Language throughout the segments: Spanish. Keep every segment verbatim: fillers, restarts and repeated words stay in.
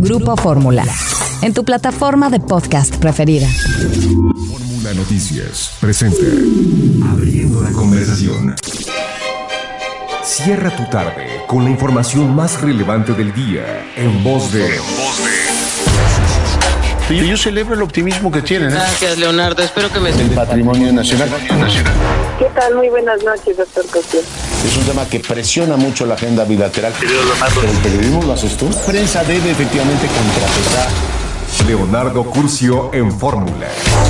Grupo Fórmula, en tu plataforma de podcast preferida. Fórmula Noticias presenta Abriendo la Conversación. Cierra tu tarde con la información más relevante del día en voz de... Yo, yo celebro el optimismo que tienen. ¿eh? Gracias, Leonardo. Espero que me... El patrimonio nacional. ¿Qué tal? Muy buenas noches, doctor Cosío. Es un tema que presiona mucho la agenda bilateral. Pero el periodismo lo haces tú. La prensa debe efectivamente contrapesar. Leonardo Curcio en Fórmula.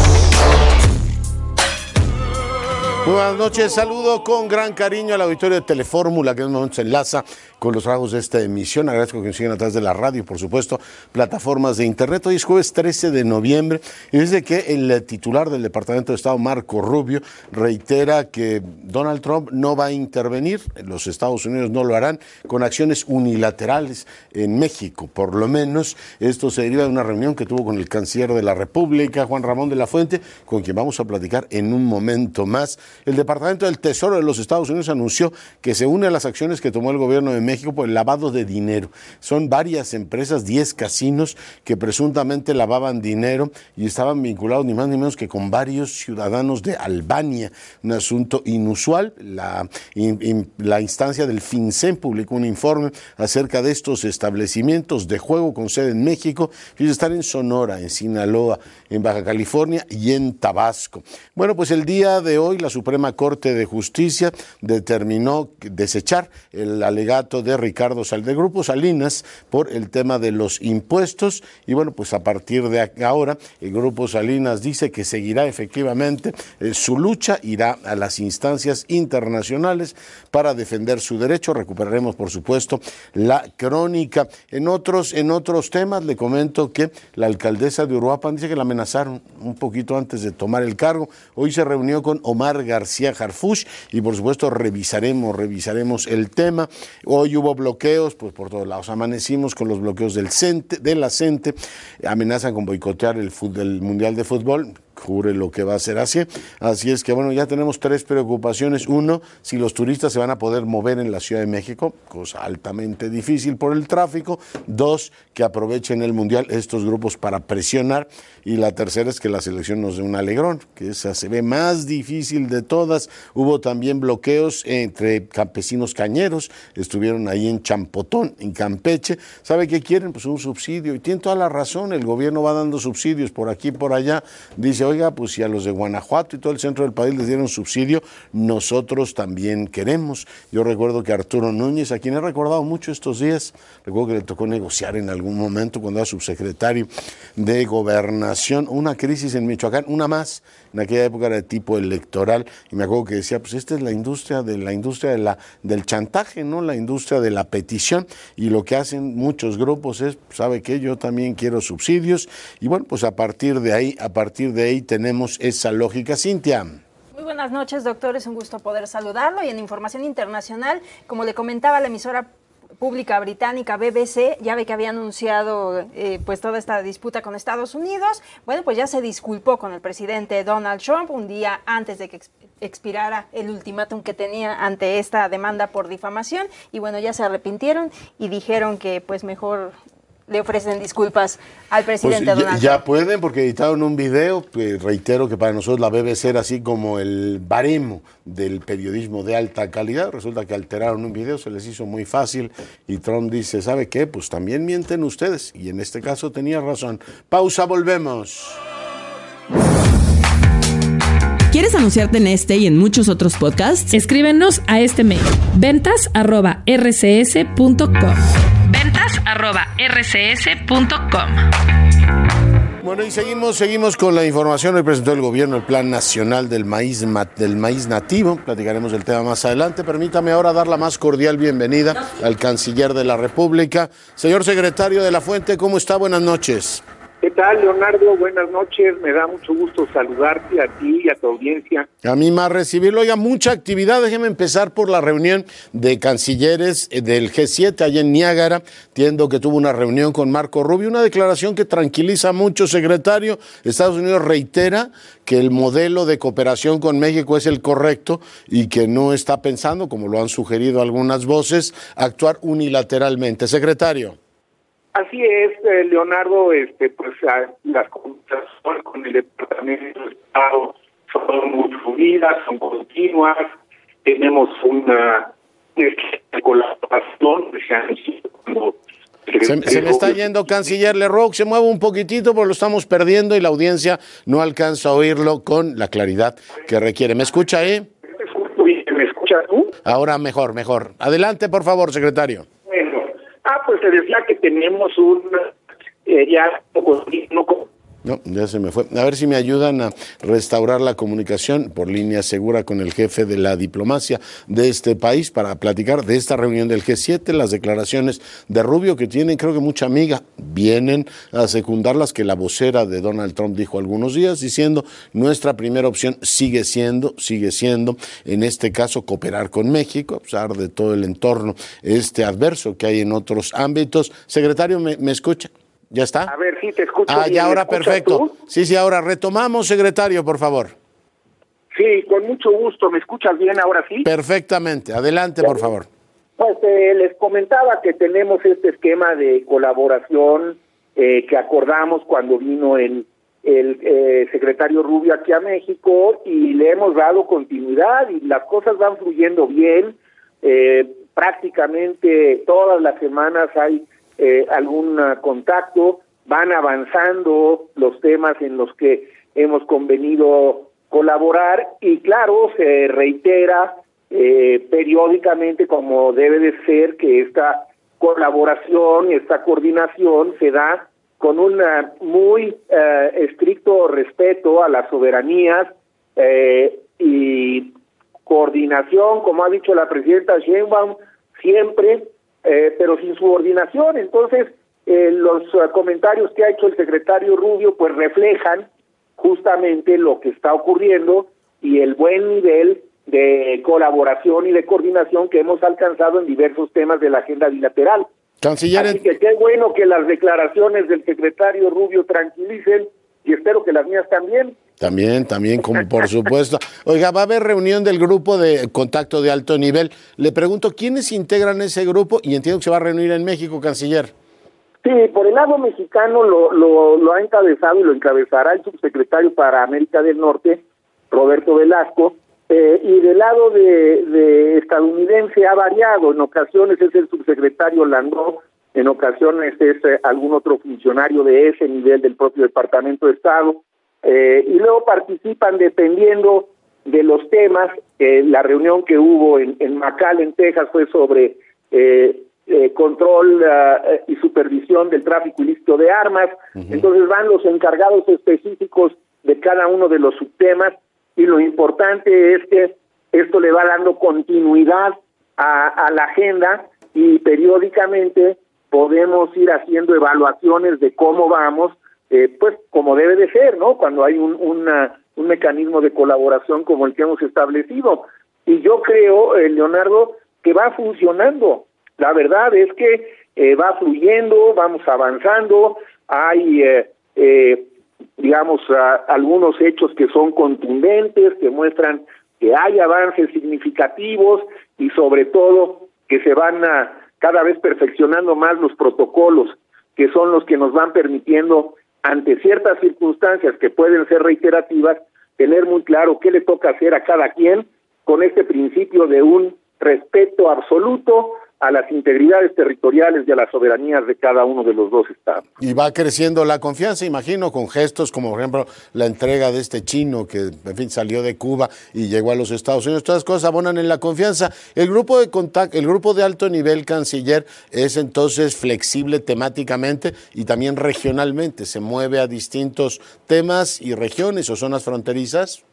Buenas noches, saludo con gran cariño al auditorio de Telefórmula, que en un momento se enlaza con los trabajos de esta emisión. Agradezco que nos sigan a través de la radio y, por supuesto, plataformas de internet. Hoy es jueves trece de noviembre y desde que el titular del Departamento de Estado, Marco Rubio, reitera que Donald Trump no va a intervenir, los Estados Unidos no lo harán, con acciones unilaterales en México. Por lo menos esto se deriva de una reunión que tuvo con el canciller de la República, Juan Ramón de la Fuente, con quien vamos a platicar en un momento más. El Departamento del Tesoro de los Estados Unidos anunció que se une a las acciones que tomó el gobierno de México por el lavado de dinero. Son varias empresas, diez casinos que presuntamente lavaban dinero y estaban vinculados ni más ni menos que con varios ciudadanos de Albania. Un asunto inusual. La, in, in, la instancia del FinCEN publicó un informe acerca de estos establecimientos de juego con sede en México. Ellos están en Sonora, en Sinaloa, en Baja California y en Tabasco. Bueno, pues el día de hoy la Suprema Corte de Justicia determinó desechar el alegato de Ricardo Salinas, del Grupo Salinas, por el tema de los impuestos. Y bueno, pues a partir de ahora, el Grupo Salinas dice que seguirá efectivamente eh, su lucha, irá a las instancias internacionales para defender su derecho. Recuperaremos, por supuesto, la crónica. En otros, en otros temas, le comento que la alcaldesa de Uruapan dice que la amenazaron un poquito antes de tomar el cargo. Hoy se reunió con Omar García Harfuch y por supuesto revisaremos, revisaremos el tema. Hoy hubo bloqueos pues por todos lados, amanecimos con los bloqueos del CENTE, de la CENTE, amenazan con boicotear el, fútbol, el Mundial de Fútbol. Jure lo que va a ser así. Así es que, bueno, ya tenemos tres preocupaciones. Uno, si los turistas se van a poder mover en la Ciudad de México, cosa altamente difícil por el tráfico. Dos, que aprovechen el Mundial estos grupos para presionar. Y la tercera es que la selección nos dé un alegrón, que esa se ve más difícil de todas. Hubo también bloqueos entre campesinos cañeros, estuvieron ahí en Champotón, en Campeche. ¿Sabe qué quieren? Pues un subsidio. Y tienen toda la razón, el gobierno va dando subsidios por aquí y por allá. Dice, oiga, pues si a los de Guanajuato y todo el centro del país les dieron subsidio, nosotros también queremos. Yo recuerdo que Arturo Núñez, a quien he recordado mucho estos días, recuerdo que le tocó negociar en algún momento cuando era subsecretario de Gobernación, una crisis en Michoacán, una más, en aquella época era de tipo electoral, y me acuerdo que decía, pues esta es la industria de la industria de la, del chantaje, ¿no? La industria de la petición, y lo que hacen muchos grupos es, ¿sabe qué? Yo también quiero subsidios, y bueno, pues a partir de ahí, a partir de ahí tenemos esa lógica. Cintia. Muy buenas noches, doctor, es un gusto poder saludarlo. Y en información internacional, como le comentaba la emisora pública británica B B C, ya ve que había anunciado eh, pues toda esta disputa con Estados Unidos. Bueno, pues ya se disculpó con el presidente Donald Trump un día antes de que exp- expirara el ultimátum que tenía ante esta demanda por difamación, y bueno, ya se arrepintieron y dijeron que pues mejor le ofrecen disculpas al presidente pues Donald ya, Trump. Ya pueden, porque editaron un video, pues reitero que para nosotros la B B C era así como el baremo del periodismo de alta calidad. Resulta que alteraron un video, se les hizo muy fácil y Trump dice, ¿sabe qué? Pues también mienten ustedes, y en este caso tenía razón. Pausa, volvemos. ¿Quieres anunciarte en este y en muchos otros podcasts? Escríbenos a este mail, ventas arroba r c s punto com. ventas arroba r c s punto com. Bueno, y seguimos, seguimos con la información. Hoy presentó el gobierno el Plan Nacional del Maíz, del maíz Nativo. Platicaremos del tema más adelante. Permítame ahora dar la más cordial bienvenida al canciller de la República. Señor secretario de la Fuente, ¿cómo está? Buenas noches. ¿Qué tal, Leonardo? Buenas noches. Me da mucho gusto saludarte a ti y a tu audiencia. A mí más recibirlo. Oiga, mucha actividad. Déjeme empezar por la reunión de cancilleres del G siete allá en Niágara. Entiendo que tuvo una reunión con Marco Rubio. Una declaración que tranquiliza mucho, secretario. Estados Unidos reitera que el modelo de cooperación con México es el correcto y que no está pensando, como lo han sugerido algunas voces, actuar unilateralmente. Secretario. Así es, eh, Leonardo, este, pues a, las conversaciones con el Departamento de Estado son muy fluidas, son continuas, tenemos una, una colaboración, cuando Se, se me está yendo, canciller Leroux, se mueve un poquitito porque lo estamos perdiendo y la audiencia no alcanza a oírlo con la claridad que requiere. ¿Me escucha ahí? ¿Me escuchas tú? Ahora mejor, mejor. Adelante, por favor, secretario. Bueno, ah, pues se decía que tenemos un, eh, ya no, No, ya se me fue. A ver si me ayudan a restaurar la comunicación por línea segura con el jefe de la diplomacia de este país para platicar de esta reunión del G siete, las declaraciones de Rubio que tienen, creo que mucha amiga, vienen a secundarlas que la vocera de Donald Trump dijo algunos días, diciendo nuestra primera opción sigue siendo, sigue siendo, en este caso, cooperar con México, a pesar de todo el entorno este adverso que hay en otros ámbitos. Secretario, ¿me, me escucha? ¿Ya está? A ver, sí, te escucho. Ah, bien. ya ahora perfecto. Tú? Sí, sí, ahora retomamos, secretario, por favor. Sí, con mucho gusto. ¿Me escuchas bien ahora sí? Perfectamente. Adelante, por favor. Pues eh, les comentaba que tenemos este esquema de colaboración eh, que acordamos cuando vino el, el eh, secretario Rubio aquí a México y le hemos dado continuidad y las cosas van fluyendo bien. Eh, prácticamente todas las semanas hay Eh, algún uh, contacto, van avanzando los temas en los que hemos convenido colaborar y claro, se reitera eh, periódicamente como debe de ser que esta colaboración, esta coordinación se da con un uh, muy uh, estricto respeto a las soberanías eh, y coordinación, como ha dicho la presidenta Sheinbaum, siempre Eh, pero sin subordinación. Entonces, eh, los uh, comentarios que ha hecho el secretario Rubio, pues reflejan justamente lo que está ocurriendo y el buen nivel de colaboración y de coordinación que hemos alcanzado en diversos temas de la agenda bilateral. Canciller, Así que qué bueno que las declaraciones del secretario Rubio tranquilicen y espero que las mías también. También, también, como por supuesto. Oiga, va a haber reunión del grupo de contacto de alto nivel. Le pregunto, ¿quiénes integran ese grupo? Y entiendo que se va a reunir en México, canciller. Sí, por el lado mexicano lo, lo, lo ha encabezado y lo encabezará el subsecretario para América del Norte, Roberto Velasco, eh, y del lado de, de estadounidense ha variado. En ocasiones es el subsecretario Landó, en ocasiones es eh, algún otro funcionario de ese nivel del propio Departamento de Estado. Eh, y luego participan dependiendo de los temas. Eh, la reunión que hubo en, en McAllen, Texas, fue sobre eh, eh, control uh, y supervisión del tráfico ilícito de armas. Uh-huh. Entonces van los encargados específicos de cada uno de los subtemas y lo importante es que esto le va dando continuidad a, a la agenda y periódicamente podemos ir haciendo evaluaciones de cómo vamos. Eh, pues como debe de ser, ¿no? Cuando hay un, una, un mecanismo de colaboración como el que hemos establecido. Y yo creo, eh, Leonardo, que va funcionando. La verdad es que eh, va fluyendo, vamos avanzando, hay, eh, eh, digamos, a, algunos hechos que son contundentes, que muestran que hay avances significativos y sobre todo que se van a, cada vez perfeccionando más los protocolos, que son los que nos van permitiendo ante ciertas circunstancias que pueden ser reiterativas, tener muy claro qué le toca hacer a cada quien con este principio de un respeto absoluto a las integridades territoriales y a las soberanías de cada uno de los dos estados. Y va creciendo la confianza, imagino, con gestos como, por ejemplo, la entrega de este chino que, en fin, salió de Cuba y llegó a los Estados Unidos. Todas las cosas abonan en la confianza. El grupo de contacto, el grupo de alto nivel, canciller, es entonces flexible temáticamente y también regionalmente. ¿Se mueve a distintos temas y regiones o zonas fronterizas?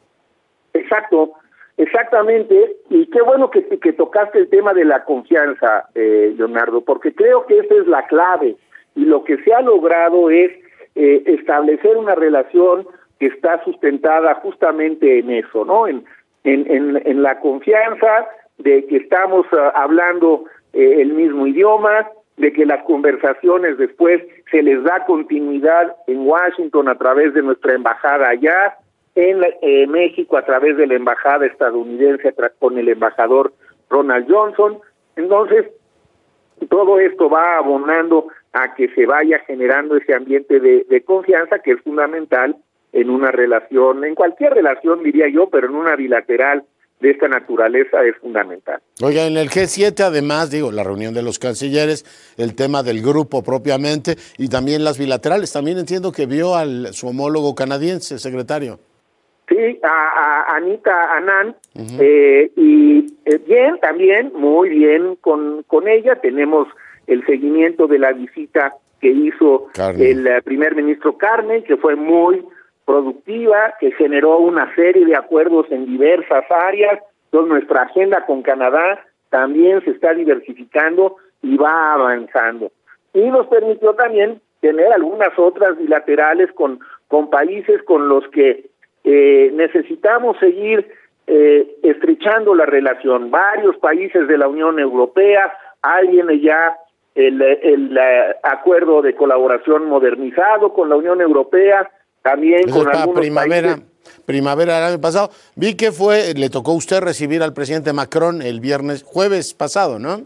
Exacto. Exactamente, y qué bueno que, que tocaste el tema de la confianza, eh, Leonardo, porque creo que esa es la clave, y lo que se ha logrado es eh, establecer una relación que está sustentada justamente en eso, ¿no? En, en, en, en la confianza de que estamos uh, hablando eh, el mismo idioma, de que las conversaciones después se les da continuidad en Washington a través de nuestra embajada allá, en eh, México a través de la embajada estadounidense con el embajador Ronald Johnson. Entonces, todo esto va abonando a que se vaya generando ese ambiente de, de confianza que es fundamental en una relación, en cualquier relación diría yo, pero en una bilateral de esta naturaleza es fundamental. Oiga, en el G siete además, digo, la reunión de los cancilleres, el tema del grupo propiamente y también las bilaterales, también entiendo que vio al su homólogo canadiense, secretario. Sí, a, a Anita Anand, uh-huh. eh, y eh, bien, también, muy bien con, con ella. Tenemos el seguimiento de la visita que hizo Carney. el uh, primer ministro Carney, que fue muy productiva, que generó una serie de acuerdos en diversas áreas. Entonces, nuestra agenda con Canadá también se está diversificando y va avanzando. Y nos permitió también tener algunas otras bilaterales con, con países con los que Eh, necesitamos seguir eh, estrechando la relación. Varios países de la Unión Europea, ahí viene ya el, el, el acuerdo de colaboración modernizado con la Unión Europea, también Eso con es algunos primavera, países. primavera del año pasado. Vi que fue, le tocó a usted recibir al presidente Macron el viernes, jueves pasado, ¿no?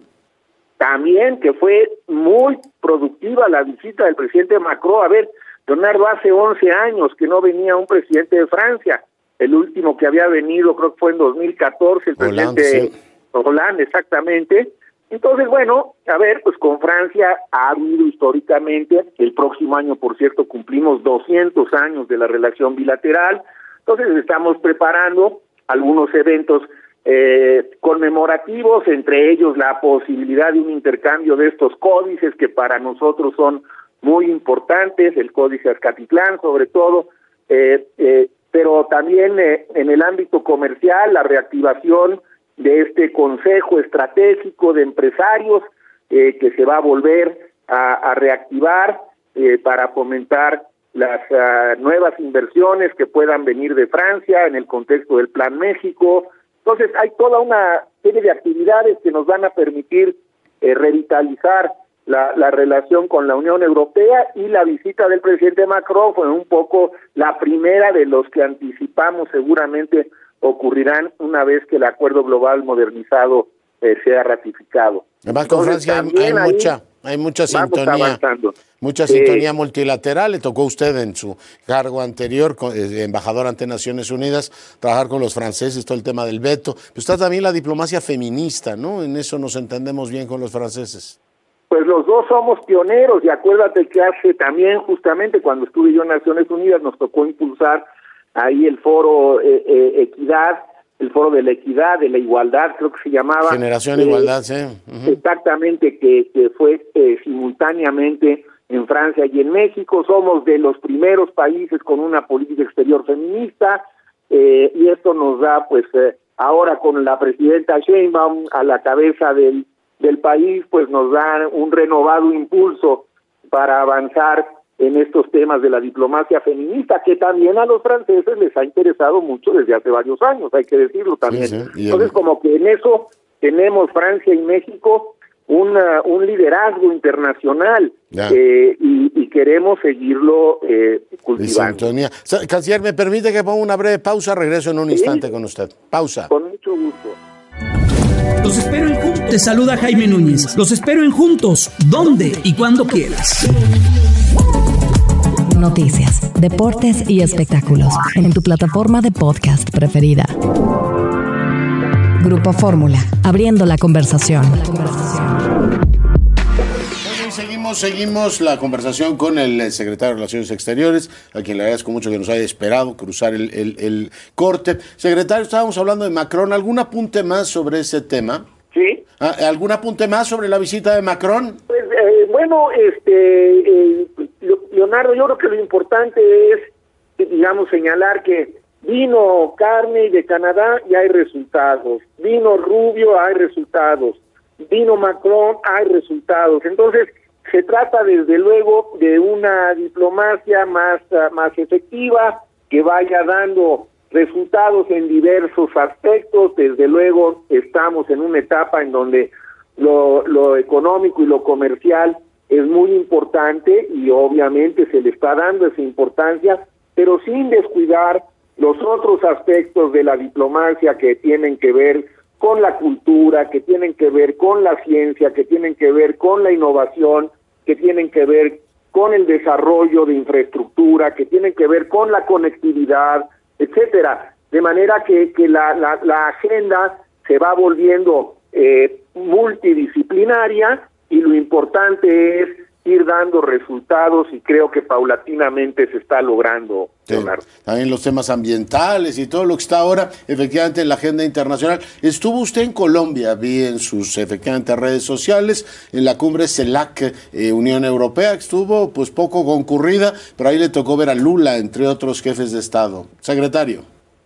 También que fue muy productiva la visita del presidente Macron. A ver, Leonardo, hace once años que no venía un presidente de Francia. El último que había venido creo que fue en dos mil catorce, el Hollande, presidente sí. Hollande, exactamente. Entonces, bueno, a ver, pues con Francia ha habido históricamente, el próximo año, por cierto, cumplimos doscientos años de la relación bilateral. Entonces estamos preparando algunos eventos eh, conmemorativos, entre ellos la posibilidad de un intercambio de estos códices que para nosotros son muy importantes, el Códice Azcatitlán sobre todo, eh, eh, pero también eh, en el ámbito comercial, la reactivación de este Consejo Estratégico de Empresarios eh, que se va a volver a, a reactivar eh, para fomentar las uh, nuevas inversiones que puedan venir de Francia en el contexto del Plan México. Entonces hay toda una serie de actividades que nos van a permitir eh, revitalizar La, la relación con la Unión Europea, y la visita del presidente Macron fue un poco la primera de los que anticipamos seguramente ocurrirán una vez que el acuerdo global modernizado eh, sea ratificado. Además, con Entonces, Francia hay, hay mucha hay mucha sintonía, mucha sintonía eh, multilateral. Le tocó a usted en su cargo anterior, eh, embajador ante Naciones Unidas, trabajar con los franceses, todo el tema del veto. Pero está también la diplomacia feminista, ¿no? En eso nos entendemos bien con los franceses. Pues los dos somos pioneros, y acuérdate que hace también, justamente cuando estuve yo en Naciones Unidas, nos tocó impulsar ahí el foro eh, eh, Equidad, el foro de la equidad, de la igualdad, creo que se llamaba. Generación eh, Igualdad, sí. Uh-huh. Exactamente, que, que fue eh, simultáneamente en Francia y en México. Somos de los primeros países con una política exterior feminista, eh, y esto nos da, pues, eh, ahora con la presidenta Sheinbaum a la cabeza del del país, pues nos da un renovado impulso para avanzar en estos temas de la diplomacia feminista, que también a los franceses les ha interesado mucho desde hace varios años, hay que decirlo también. Sí, sí. Entonces, el... como que en eso tenemos Francia y México una, un liderazgo internacional, eh, y, y queremos seguirlo eh, cultivando. Canciller, ¿me permite que ponga una breve pausa? Regreso en un ¿Sí? instante con usted. Pausa. Con mucho gusto. Los espero en Juntos. Te saluda Jaime Núñez. Los espero en Juntos, donde y cuando quieras. Noticias, deportes y espectáculos en tu plataforma de podcast preferida. Grupo Fórmula, abriendo la conversación. Seguimos, seguimos la conversación con el secretario de Relaciones Exteriores, a quien le agradezco mucho que nos haya esperado cruzar el, el, el corte. Secretario, estábamos hablando de Macron. ¿Algún apunte más sobre ese tema? Sí. ¿Algún apunte más sobre la visita de Macron? Pues eh, bueno, este eh, Leonardo, yo creo que lo importante es, digamos, señalar que vino Carney de Canadá y hay resultados. Vino Rubio, hay resultados. Vino Macron, hay resultados. Entonces, se trata desde luego de una diplomacia más, uh, más efectiva, que vaya dando resultados en diversos aspectos. Desde luego estamos en una etapa en donde lo, lo económico y lo comercial es muy importante, y obviamente se le está dando esa importancia, pero sin descuidar los otros aspectos de la diplomacia que tienen que ver con la cultura, que tienen que ver con la ciencia, que tienen que ver con la innovación, que tienen que ver con el desarrollo de infraestructura, que tienen que ver con la conectividad, etcétera. De manera que, que la, la, la agenda se va volviendo eh, multidisciplinaria y lo importante es ir dando resultados y creo que paulatinamente se está logrando, sí, Leonardo. También los temas ambientales y todo lo que está ahora efectivamente en la agenda internacional. Estuvo usted en Colombia, vi en sus efectivamente redes sociales, en la cumbre CELAC eh, Unión Europea, que estuvo pues poco concurrida, pero ahí le tocó ver a Lula, entre otros jefes de Estado. Secretario.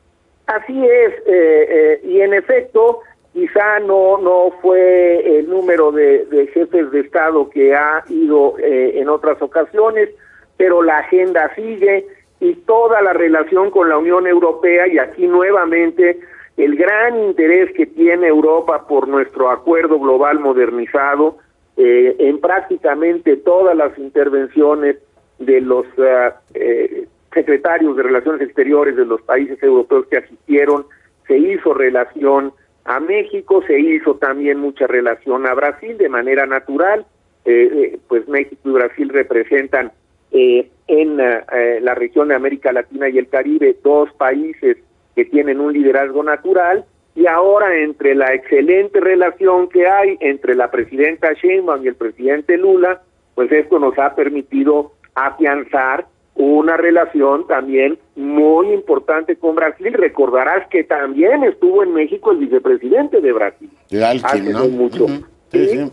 Así es, eh, eh, y en efecto, quizá no no fue el número de, de jefes de Estado que ha ido eh, en otras ocasiones, pero la agenda sigue y toda la relación con la Unión Europea, y aquí nuevamente el gran interés que tiene Europa por nuestro acuerdo global modernizado, eh, en prácticamente todas las intervenciones de los uh, eh, secretarios de Relaciones Exteriores de los países europeos que asistieron, se hizo relación a México, se hizo también mucha relación a Brasil de manera natural, eh, eh, pues México y Brasil representan eh, en eh, la región de América Latina y el Caribe dos países que tienen un liderazgo natural, y ahora entre la excelente relación que hay entre la presidenta Sheinbaum y el presidente Lula, pues esto nos ha permitido afianzar una relación también muy importante con Brasil. Recordarás que también estuvo en México el vicepresidente de Brasil. De Alkin, hace ¿no? mucho. Uh-huh. Sí, sí.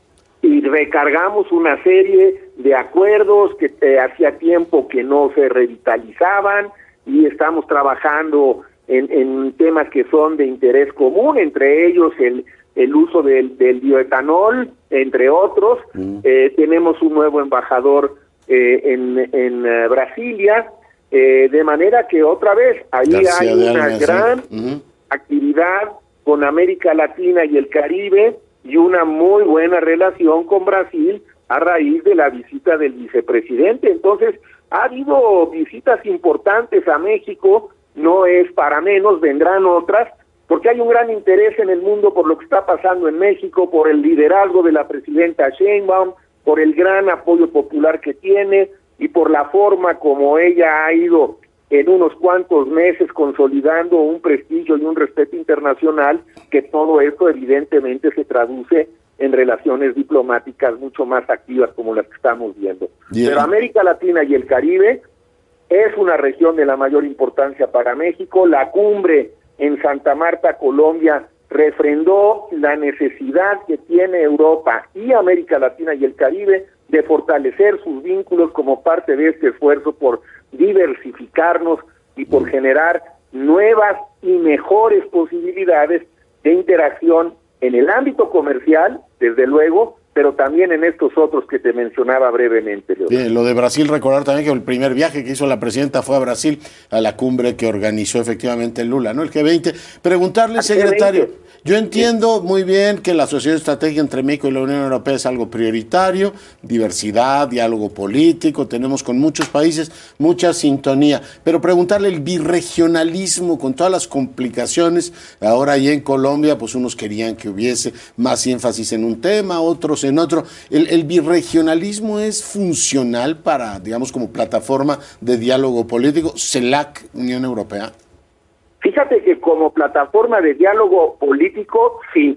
Y recargamos una serie de acuerdos que eh, hacía tiempo que no se revitalizaban, y estamos trabajando en, en temas que son de interés común, entre ellos el, el uso del, del bioetanol, entre otros. Uh-huh. Eh, tenemos un nuevo embajador Eh, en, en uh, Brasilia, eh, de manera que otra vez ahí García hay una Alma, gran sí. uh-huh. actividad con América Latina y el Caribe, y una muy buena relación con Brasil a raíz de la visita del vicepresidente. Entonces ha habido visitas importantes a México, no es para menos, vendrán otras, porque hay un gran interés en el mundo por lo que está pasando en México, por el liderazgo de la presidenta Sheinbaum, por el gran apoyo popular que tiene y por la forma como ella ha ido en unos cuantos meses consolidando un prestigio y un respeto internacional, que todo esto evidentemente se traduce en relaciones diplomáticas mucho más activas como las que estamos viendo. Bien. Pero América Latina y el Caribe es una región de la mayor importancia para México. La cumbre en Santa Marta, Colombia, refrendó la necesidad que tiene Europa y América Latina y el Caribe de fortalecer sus vínculos como parte de este esfuerzo por diversificarnos y por generar nuevas y mejores posibilidades de interacción en el ámbito comercial, desde luego, pero también en estos otros que te mencionaba brevemente. Bien, lo de Brasil, recordar también que el primer viaje que hizo la presidenta fue a Brasil, a la cumbre que organizó efectivamente Lula, ¿no? El G veinte. Preguntarle, secretario, yo entiendo muy bien que la asociación estratégica entre México y la Unión Europea es algo prioritario, diversidad, diálogo político, tenemos con muchos países mucha sintonía, pero preguntarle el birregionalismo con todas las complicaciones, ahora ahí en Colombia, pues unos querían que hubiese más énfasis en un tema, otros en otro. ¿El, el birregionalismo es funcional para, digamos, como plataforma de diálogo político? ¿CELAC, Unión Europea? Fíjate que como plataforma de diálogo político, sí,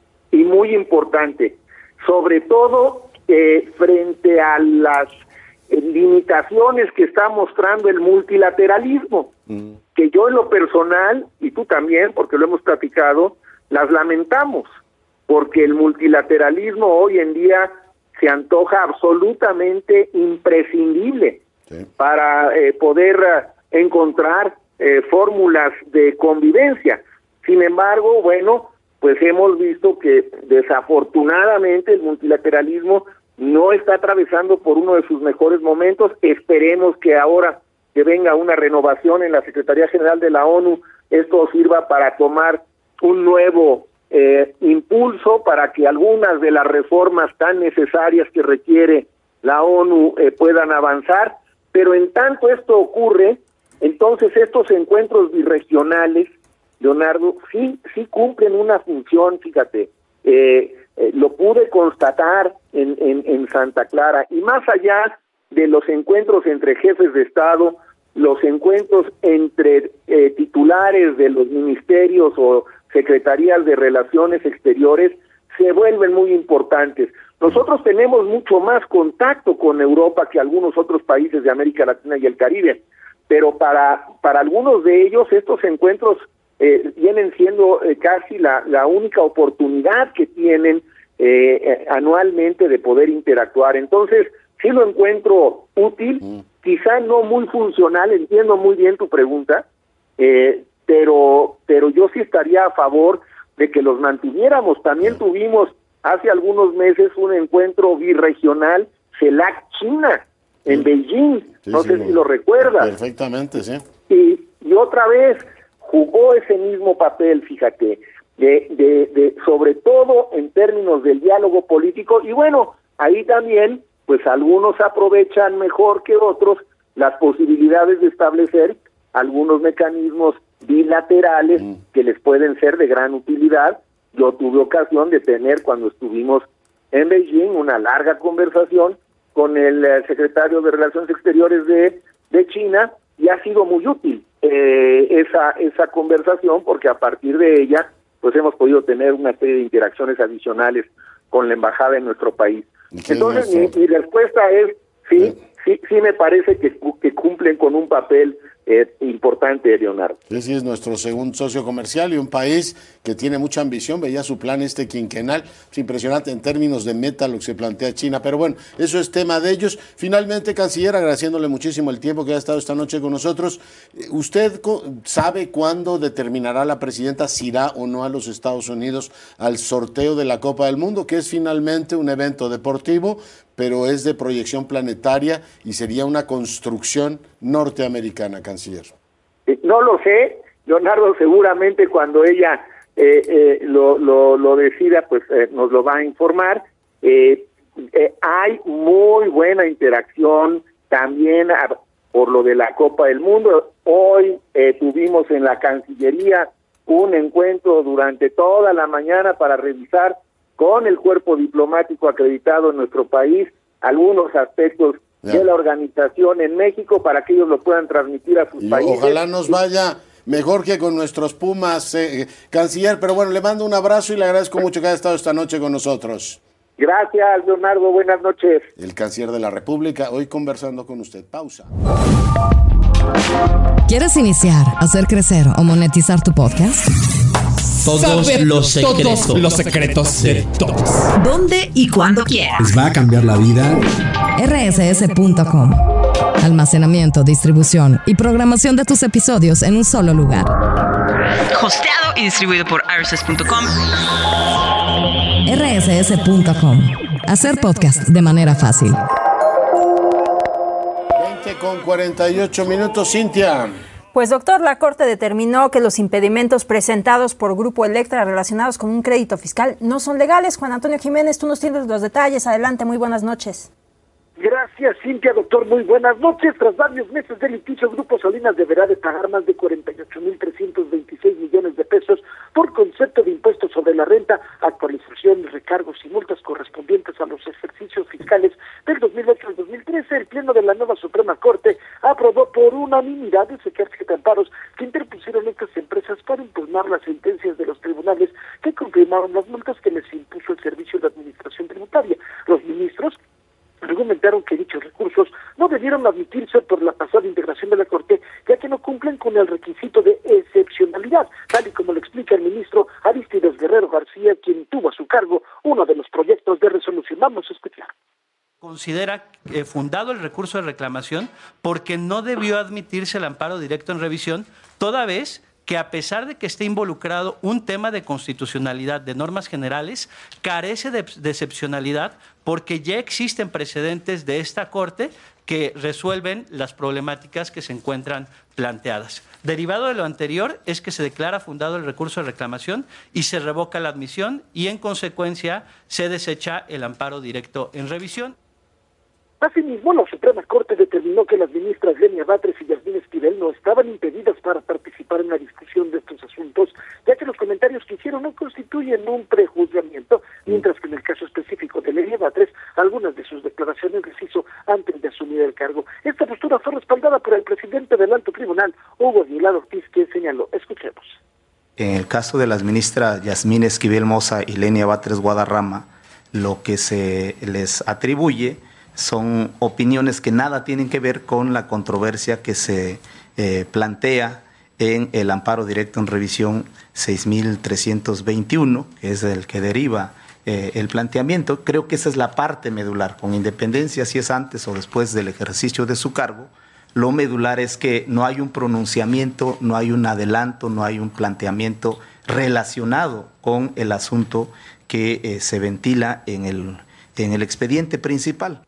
y muy importante, sobre todo eh, frente a las eh, limitaciones que está mostrando el multilateralismo, mm. que yo en lo personal, y tú también, porque lo hemos platicado, las lamentamos, porque el multilateralismo hoy en día se antoja absolutamente imprescindible sí. para eh, poder uh, encontrar Eh, fórmulas de convivencia. Sin embargo, bueno, pues hemos visto que desafortunadamente el multilateralismo no está atravesando por uno de sus mejores momentos. Esperemos que ahora que venga una renovación en la Secretaría General de la ONU, esto sirva para tomar un nuevo eh, impulso para que algunas de las reformas tan necesarias que requiere la ONU eh, puedan avanzar. Pero en tanto esto ocurre, entonces estos encuentros birregionales, Leonardo, sí sí cumplen una función, fíjate. Eh, eh, lo pude constatar en, en, en Santa Clara, y más allá de los encuentros entre jefes de Estado, los encuentros entre eh, titulares de los ministerios o secretarías de Relaciones Exteriores se vuelven muy importantes. Nosotros tenemos mucho más contacto con Europa que algunos otros países de América Latina y el Caribe, pero para, para algunos de ellos estos encuentros eh, vienen siendo eh, casi la, la única oportunidad que tienen eh, eh, anualmente de poder interactuar. Entonces, sí lo encuentro útil, mm. quizá no muy funcional, entiendo muy bien tu pregunta, eh, pero, pero yo sí estaría a favor de que los mantuviéramos. También mm. tuvimos hace algunos meses un encuentro birregional CELAC-China en mm. Beijing, sí, no sí, sé no. si lo recuerdas. Perfectamente, sí. Y, y otra vez jugó ese mismo papel, fíjate, de, de, de sobre todo en términos del diálogo político, y bueno, ahí también pues algunos aprovechan mejor que otros las posibilidades de establecer algunos mecanismos bilaterales mm. que les pueden ser de gran utilidad. Yo tuve ocasión de tener, cuando estuvimos en Beijing, una larga conversación con el eh, secretario de Relaciones Exteriores de, de China, y ha sido muy útil eh, esa, esa conversación, porque a partir de ella pues hemos podido tener una serie de interacciones adicionales con la embajada en nuestro país. Entonces mi, mi respuesta es sí, sí, sí me parece que, que cumplen con un papel eh, importante, Leonardo. Ese es nuestro segundo socio comercial y un país que tiene mucha ambición. Veía su plan este quinquenal, es impresionante en términos de meta lo que se plantea China, pero bueno, eso es tema de ellos. Finalmente, canciller, agradeciéndole muchísimo el tiempo que ha estado esta noche con nosotros. ¿Usted sabe cuándo determinará la presidenta si irá o no a los Estados Unidos al sorteo de la Copa del Mundo, que es finalmente un evento deportivo, pero es de proyección planetaria y sería una construcción norteamericana, canciller? No lo sé, Leonardo, seguramente cuando ella eh, eh, lo, lo, lo decida, pues eh, nos lo va a informar. Eh, eh, hay muy buena interacción también a, por lo de la Copa del Mundo. Hoy eh, tuvimos en la Cancillería un encuentro durante toda la mañana para revisar con el cuerpo diplomático acreditado en nuestro país algunos aspectos ya. de la organización en México para que ellos lo puedan transmitir a sus y países. Ojalá nos vaya mejor que con nuestros Pumas, eh, canciller, pero bueno, le mando un abrazo y le agradezco mucho que haya estado esta noche con nosotros. Gracias, Leonardo, buenas noches. El canciller de la República, hoy conversando con usted. Pausa. ¿Quieres iniciar, hacer crecer o monetizar tu podcast? Todos Saber los secretos. Todos los secretos de todos. ¿Dónde y cuándo quieras? Les va a cambiar la vida. R S S punto com. Almacenamiento, distribución y programación de tus episodios en un solo lugar. Hosteado y distribuido por R S S punto com. R S S punto com. Hacer podcast de manera fácil. veinte con cuarenta y ocho minutos, Cintia. Pues doctor, la Corte determinó que los impedimentos presentados por Grupo Electra relacionados con un crédito fiscal no son legales. Juan Antonio Jiménez, tú nos tienes los detalles. Adelante, muy buenas noches. Gracias, Cintia, doctor. Muy buenas noches. Tras varios meses de litigio, Grupo Salinas deberá de pagar más de cuarenta y ocho mil trescientos veintiséis millones de pesos por concepto de impuestos sobre la renta, actualizaciones, recargos y multas correspondientes a los ejercicios fiscales del dos mil ocho al dos mil trece. El Pleno de la nueva Suprema Corte aprobó por unanimidad ese ejercicio de amparos que interpusieron estas empresas para impugnar las sentencias de los tribunales que confirmaron las multas que les impuso el Servicio de Administración Tributaria. Los ministros argumentaron que dichos recursos no debieron admitirse por la pasada integración de la Corte, ya que no cumplen con el requisito de excepcionalidad, tal y como lo explica el ministro Aristides Guerrero García, quien tuvo a su cargo uno de los proyectos de resolución. Vamos a escuchar. Considera eh, fundado el recurso de reclamación porque no debió admitirse el amparo directo en revisión, toda vez que a pesar de que esté involucrado un tema de constitucionalidad de normas generales, carece de, de excepcionalidad porque ya existen precedentes de esta Corte que resuelven las problemáticas que se encuentran planteadas. Derivado de lo anterior es que se declara fundado el recurso de reclamación y se revoca la admisión y en consecuencia se desecha el amparo directo en revisión. Asimismo, la Suprema Corte determinó que las ministras Lenia Batres y Yasmín Esquivel no estaban impedidas para participar en la discusión de estos asuntos, ya que los comentarios que hicieron no constituyen un prejuzgamiento, mientras que en declaraciones les hizo antes de asumir el cargo. Esta postura fue respaldada por el presidente del alto tribunal, Hugo Aguilar Ortiz, que señaló. Escuchemos. En el caso de las ministras Yasmín Esquivel Moza y Lenia Batres Guadarrama, lo que se les atribuye son opiniones que nada tienen que ver con la controversia que se eh, plantea en el amparo directo en revisión seis mil trescientos veintiuno, que es el que deriva eh, el planteamiento. Creo que esa es la parte medular, con independencia si es antes o después del ejercicio de su cargo. Lo medular es que no hay un pronunciamiento, no hay un adelanto, no hay un planteamiento relacionado con el asunto que eh, se ventila en el, en el expediente principal.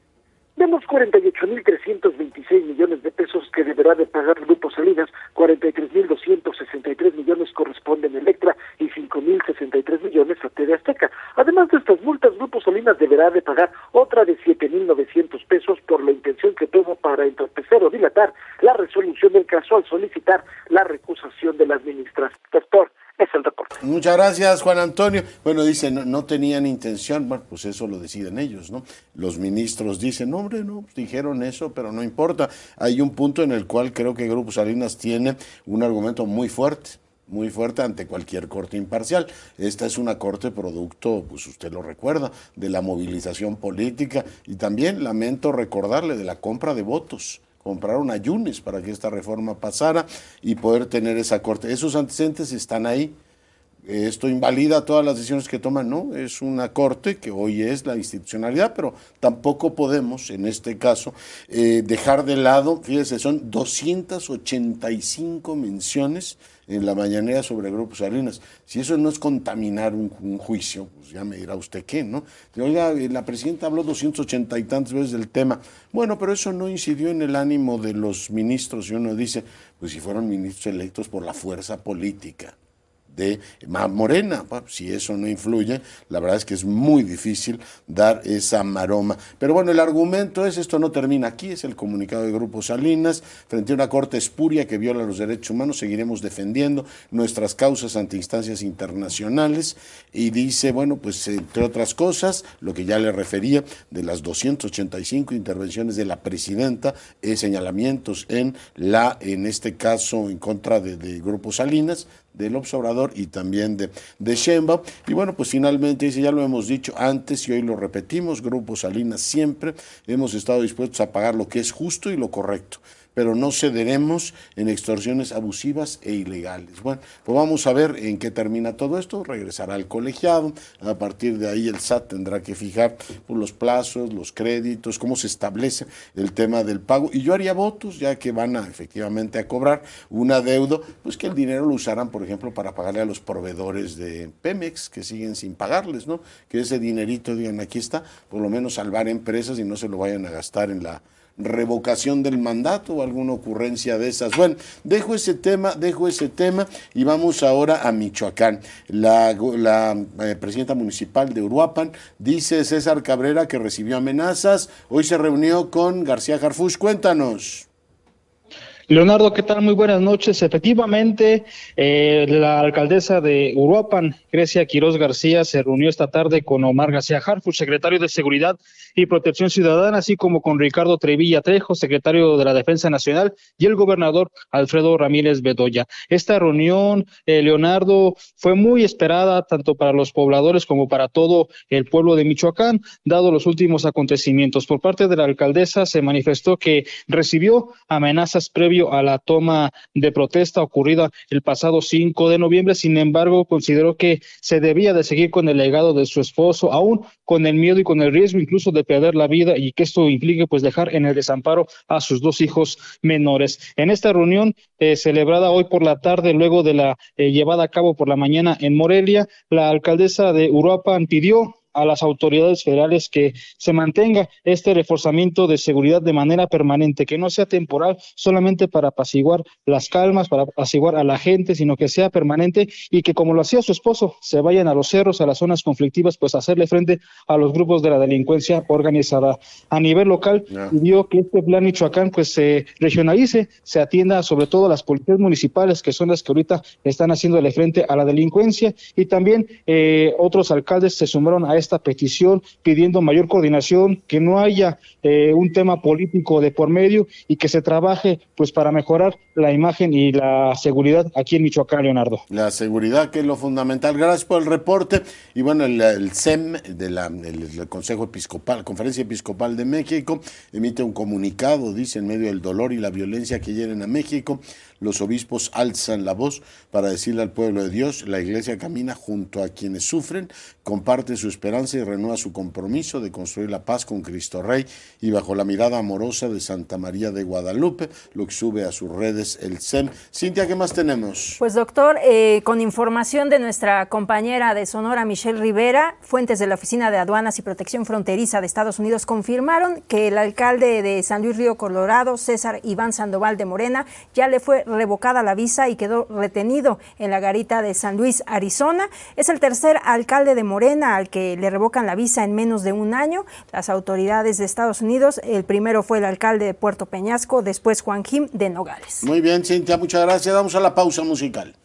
De los cuarenta y ocho mil trescientos veintiséis millones de pesos que deberá de pagar Grupo Salinas, cuarenta y tres mil doscientos sesenta y tres millones corresponden a Electra y cinco mil sesenta y tres millones a T V Azteca. Además de estas multas, Grupo Salinas deberá de pagar otra de siete mil novecientos pesos por la intención que tuvo para entorpecer o dilatar la resolución del caso al solicitar la recusación de las ministras. Doctor, es el reporte. Muchas gracias, Juan Antonio. Bueno, dice, no, no tenían intención, bueno, pues eso lo deciden ellos, ¿no? Los ministros dicen, no, hombre, no, pues dijeron eso, pero no importa. Hay un punto en el cual creo que Grupo Salinas tiene un argumento muy fuerte, muy fuerte ante cualquier corte imparcial. Esta es una corte producto, pues usted lo recuerda, de la movilización política y también, lamento recordarle, de la compra de votos. Compraron a Yunes para que esta reforma pasara y poder tener esa corte. Esos antecedentes están ahí. Esto invalida todas las decisiones que toman, no, es una corte que hoy es la institucionalidad, pero tampoco podemos, en este caso, eh, dejar de lado, fíjese, son doscientas ochenta y cinco menciones en la mañanera sobre el Grupo Salinas. Si eso no es contaminar un, un juicio, pues ya me dirá usted qué, ¿no? Oiga, la presidenta habló doscientas ochenta y tantas veces del tema. Bueno, pero eso no incidió en el ánimo de los ministros, y uno dice, pues si fueron ministros electos por la fuerza política de Morena, bueno, si eso no influye, la verdad es que es muy difícil dar esa maroma. Pero bueno, el argumento es, esto no termina aquí, es el comunicado de Grupo Salinas, frente a una corte espuria que viola los derechos humanos, seguiremos defendiendo nuestras causas ante instancias internacionales, y dice, bueno, pues entre otras cosas, lo que ya le refería, de las doscientas ochenta y cinco intervenciones de la presidenta, eh, señalamientos en la, en este caso, en contra de, de Grupo Salinas, del Obrador y también de, de Sheinbaum. Y bueno, pues finalmente dice, ya lo hemos dicho antes y hoy lo repetimos, Grupo Salinas siempre hemos estado dispuestos a pagar lo que es justo y lo correcto, pero no cederemos en extorsiones abusivas e ilegales. Bueno, pues vamos a ver en qué termina todo esto, regresará al colegiado, a partir de ahí el S A T tendrá que fijar pues, los plazos, los créditos, cómo se establece el tema del pago, y yo haría votos, ya que van a efectivamente a cobrar un adeudo, pues que el dinero lo usarán, por ejemplo, para pagarle a los proveedores de Pemex, que siguen sin pagarles, ¿no? Que ese dinerito, digan, aquí está, por lo menos salvar empresas y no se lo vayan a gastar en la revocación del mandato o alguna ocurrencia de esas. Bueno, dejo ese tema, dejo ese tema y vamos ahora a Michoacán. La, la eh, presidenta municipal de Uruapan, dice César Cabrera, que recibió amenazas. Hoy se reunió con García Harfuch. Cuéntanos. Leonardo, ¿qué tal? Muy buenas noches. Efectivamente, eh, la alcaldesa de Uruapan, Grecia Quiroz García, se reunió esta tarde con Omar García Harfuch, secretario de Seguridad y Protección Ciudadana, así como con Ricardo Trevilla Trejo, secretario de la Defensa Nacional, y el gobernador Alfredo Ramírez Bedoya. Esta reunión, eh, Leonardo, fue muy esperada tanto para los pobladores como para todo el pueblo de Michoacán, dado los últimos acontecimientos. Por parte de la alcaldesa se manifestó que recibió amenazas previas a la toma de protesta ocurrida el pasado cinco de noviembre, sin embargo, consideró que se debía de seguir con el legado de su esposo, aún con el miedo y con el riesgo incluso de perder la vida, y que esto implique pues dejar en el desamparo a sus dos hijos menores. En esta reunión eh, celebrada hoy por la tarde, luego de la eh, llevada a cabo por la mañana en Morelia, la alcaldesa de Uruapan pidió a las autoridades federales que se mantenga este reforzamiento de seguridad de manera permanente, que no sea temporal solamente para apaciguar las calmas, para apaciguar a la gente, sino que sea permanente, y que, como lo hacía su esposo, se vayan a los cerros, a las zonas conflictivas, pues hacerle frente a los grupos de la delincuencia organizada. A nivel local, yeah. pidió que este plan Michoacán pues se regionalice, se atienda sobre todo a las policías municipales, que son las que ahorita están haciéndole frente a la delincuencia, y también eh, otros alcaldes se sumaron a esta petición, pidiendo mayor coordinación, que no haya eh, un tema político de por medio y que se trabaje pues para mejorar la imagen y la seguridad aquí en Michoacán, Leonardo. La seguridad, que es lo fundamental. Gracias por el reporte. Y bueno, el, el C E M, de la, el, el Consejo Episcopal, Conferencia Episcopal de México, emite un comunicado, dice: en medio del dolor y la violencia que hieren a México, los obispos alzan la voz para decirle al pueblo de Dios: la Iglesia camina junto a quienes sufren, comparte su esperanza y renueva su compromiso de construir la paz con Cristo Rey, y bajo la mirada amorosa de Santa María de Guadalupe, lo que sube a sus redes el C E M. Cintia, ¿qué más tenemos? Pues doctor, eh, con información de nuestra compañera de Sonora, Michelle Rivera, fuentes de la Oficina de Aduanas y Protección Fronteriza de Estados Unidos confirmaron que el alcalde de San Luis Río Colorado, César Iván Sandoval de Morena, ya le fue revocada la visa y quedó retenido en la garita de San Luis, Arizona. Es el tercer alcalde de Morena al que le revocan la visa en menos de un año. Las autoridades de Estados Unidos, el primero fue el alcalde de Puerto Peñasco, después Juan Jim de Nogales. Muy bien, Cintia, muchas gracias. Vamos a la pausa musical.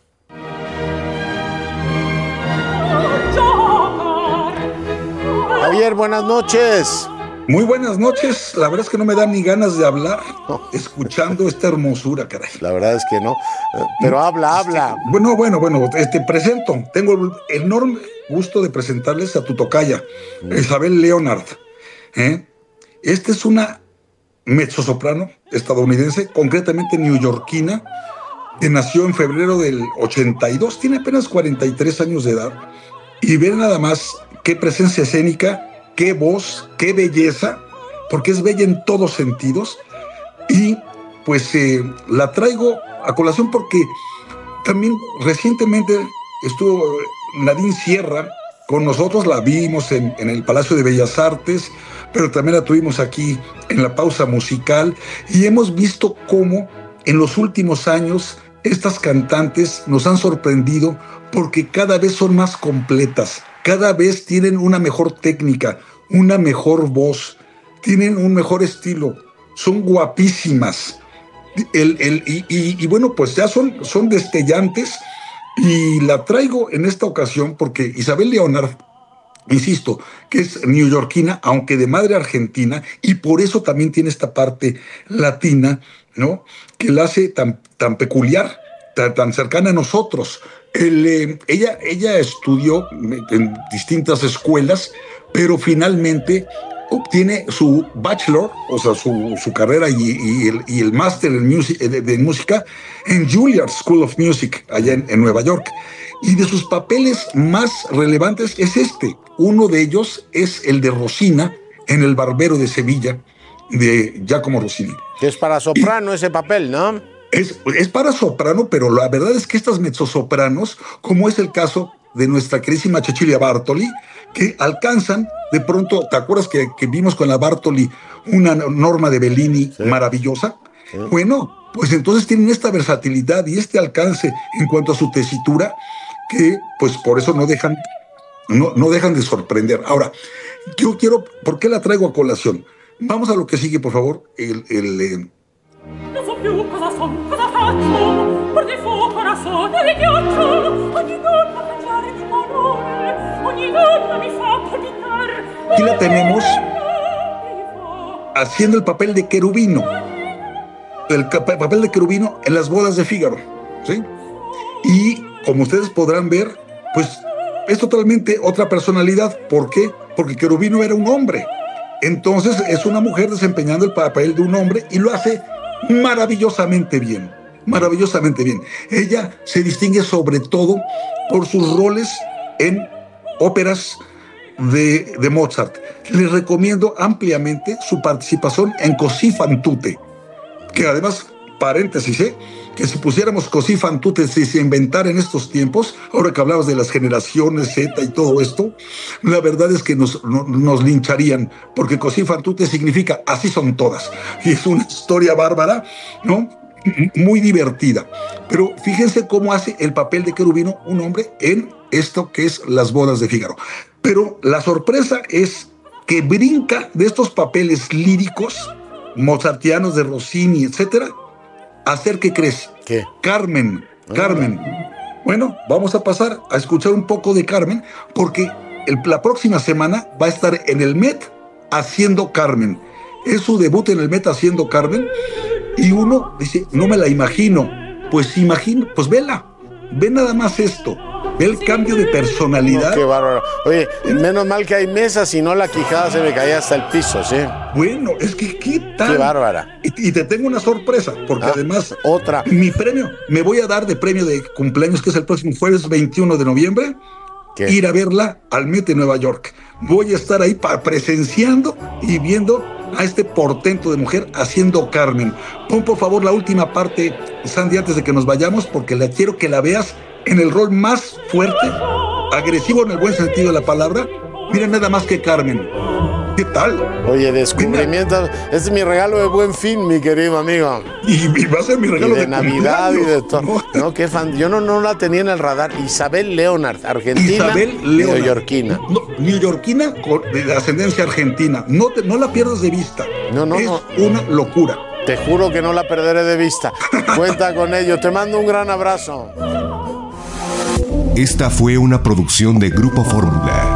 Javier, buenas noches. Muy buenas noches. La verdad es que no me dan ni ganas de hablar escuchando esta hermosura, caray. La verdad es que no. Pero habla, habla. Bueno, bueno, bueno, te presento. Tengo el enorme gusto de presentarles a tu tocaya, Isabel Leonard. ¿Eh? Esta es una mezzosoprano estadounidense, concretamente neoyorquina, que nació en febrero del ochenta y dos, tiene apenas cuarenta y tres años de edad, y ven nada más qué presencia escénica, qué voz, qué belleza, porque es bella en todos sentidos. Y pues eh, la traigo a colación porque también recientemente estuvo Nadine Sierra con nosotros, la vimos en, en el Palacio de Bellas Artes, pero también la tuvimos aquí en la pausa musical, y hemos visto cómo en los últimos años estas cantantes nos han sorprendido porque cada vez son más completas, cada vez tienen una mejor técnica, una mejor voz, tienen un mejor estilo, son guapísimas. El, el, y, y, y bueno, pues ya son, son destellantes, y la traigo en esta ocasión porque Isabel Leonard, insisto, que es neoyorquina, aunque de madre argentina, y por eso también tiene esta parte latina, ¿no?, que la hace tan, tan peculiar, tan, tan cercana a nosotros. El, eh, ella, ella estudió en distintas escuelas, pero finalmente obtiene su bachelor, o sea, su, su carrera y, y el, y el máster en music, de, de música en Juilliard School of Music, allá en, en Nueva York. Y de sus papeles más relevantes es este. Uno de ellos es el de Rosina en El Barbero de Sevilla, de Giacomo Rossini. Que es para soprano y ese papel, ¿no? Es, es para soprano, pero la verdad es que estas mezzosopranos, como es el caso de nuestra queridísima Cecilia Bartoli, que alcanzan de pronto, ¿te acuerdas que, que vimos con la Bartoli una Norma de Bellini sí. maravillosa? Sí. Bueno, pues entonces tienen esta versatilidad y este alcance en cuanto a su tesitura, que pues por eso no dejan, no, no dejan de sorprender. Ahora, yo quiero, ¿por qué la traigo a colación? Vamos a lo que sigue, por favor. El, el, eh... Non so più cosa son, cosa faccio, por di fuoco corazone le ghiaccio, ogni donna mangiare di colore, ogni donna mi fa palpitar. Aquí la tenemos haciendo el papel de querubino, el papel de querubino en Las Bodas de Fígaro, ¿sí? Y como ustedes podrán ver, pues es totalmente otra personalidad. ¿Por qué? Porque querubino era un hombre. Entonces es una mujer desempeñando el papel de un hombre y lo hace maravillosamente bien, maravillosamente bien. Ella se distingue sobre todo por sus roles en óperas de, de Mozart. Les recomiendo ampliamente su participación en Così fan tutte, que además, paréntesis, ¿eh? que si pusiéramos Così fan tutte, si se inventara en estos tiempos, ahora que hablabas de las generaciones Z y todo esto, la verdad es que nos, no, nos lincharían, porque Così fan tutte significa así son todas, y es una historia bárbara, ¿no?, muy divertida. Pero fíjense cómo hace el papel de querubino un hombre en esto que es Las Bodas de Fígaro. Pero la sorpresa es que brinca de estos papeles líricos, mozartianos de Rossini, etcétera, hacer que crees. ¿Qué? Carmen, Carmen. Bueno, vamos a pasar a escuchar un poco de Carmen, porque el, la próxima semana va a estar en el Met haciendo Carmen. Es su debut en el Met haciendo Carmen. Y uno dice, no me la imagino. Pues imagino, pues vela. Ve nada más esto. Ve el cambio de personalidad. No, qué bárbaro. Oye, menos mal que hay mesas, si no la quijada se me caía hasta el piso, ¿sí? Bueno, es que qué tal. Qué bárbara. Y, y te tengo una sorpresa, porque ah, además... Otra. Mi premio, me voy a dar de premio de cumpleaños, que es el próximo jueves veintiuno de noviembre, ¿qué? Ir a verla al Met en Nueva York. Voy a estar ahí para, presenciando y viendo a este portento de mujer haciendo Carmen. Pon por favor la última parte, Sandy, antes de que nos vayamos, porque la quiero que la veas en el rol más fuerte, agresivo en el buen sentido de la palabra. Mira nada más que Carmen. ¿Qué tal? Oye, descubrimiento. Este es mi regalo de Buen Fin, mi querido amigo. Y, y va a ser mi regalo y de, de Navidad y de todo. No, no, qué fan. Yo no, no la tenía en el radar. Isabel Leonard, argentina. Isabel Leonard. Neoyorquina. No, neoyorquina de ascendencia argentina. No, te, no la pierdas de vista. No, no, es no. una locura. Te juro que no la perderé de vista. Cuenta con ello. Te mando un gran abrazo. Esta fue una producción de Grupo Fórmula.